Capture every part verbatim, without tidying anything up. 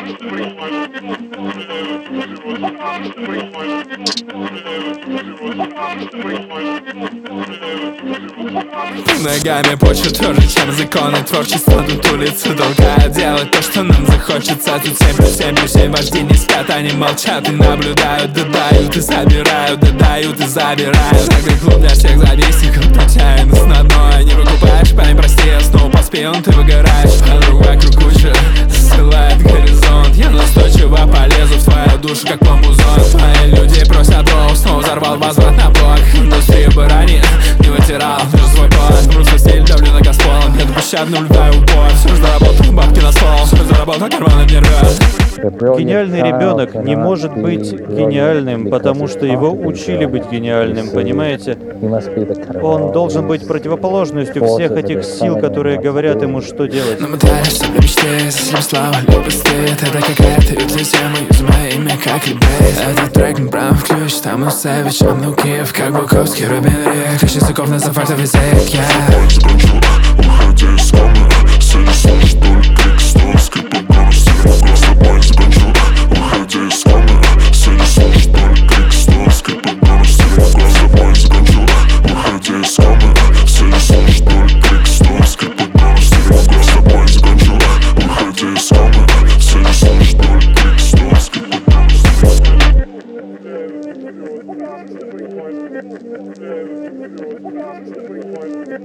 Ногами почву тверже, чем законы творчества. Тут улицы долгая, делать то, что нам захочется. Тут семь плюс семь плюс семь вожди не спят, они молчат и наблюдают. Додают и забирают, додают и забирают. Такой клуб для всех завистников, потяя нас на дно. Не выкупаешь, парень, прости, я снова поспел, ты выгораешь. Подруг вокруг куча, застилает горизонт. Я настойчиво полезу в твою душу, как помузон. Твои люди просят долг, снова взорвал возврат на блок. Индустрию бы ранее не вытирал, вижу свой пот. Брусный стиль, давлю на газ полон. Нет пощадно, влюбляю упор. Все же заработал, бабки на стол. Все же заработал, карманы не рвет. Гениальный ребенок не может быть гениальным, потому что его учили быть гениальным, понимаете? Он должен быть противоположностью всех этих сил, которые говорят ему, что делать. Но мы тратимся на мечты, слишком слава, любит стыд. Это какая-то иллюзия, мы юзаем имя как либейт. Этот трек не прав ключ, там у Сэвидж, а ну Киев, как Буковский, Робин Рик. Ключ языков на зафартов язык, я уходи из камеры, сели слышь, только крик, стол, скрипа голос, глаз тобой закончу. Уходи из камеры, сели слышь, только крик, стол, скрипа голос, глаз тобой закончу. Уходи из камеры, сели слышь, только крик, стол, скрипа голос, глаз тобой закончу. Уходи из камеры, сели слышь, только крик, стол, скрипа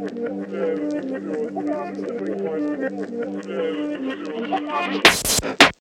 голос.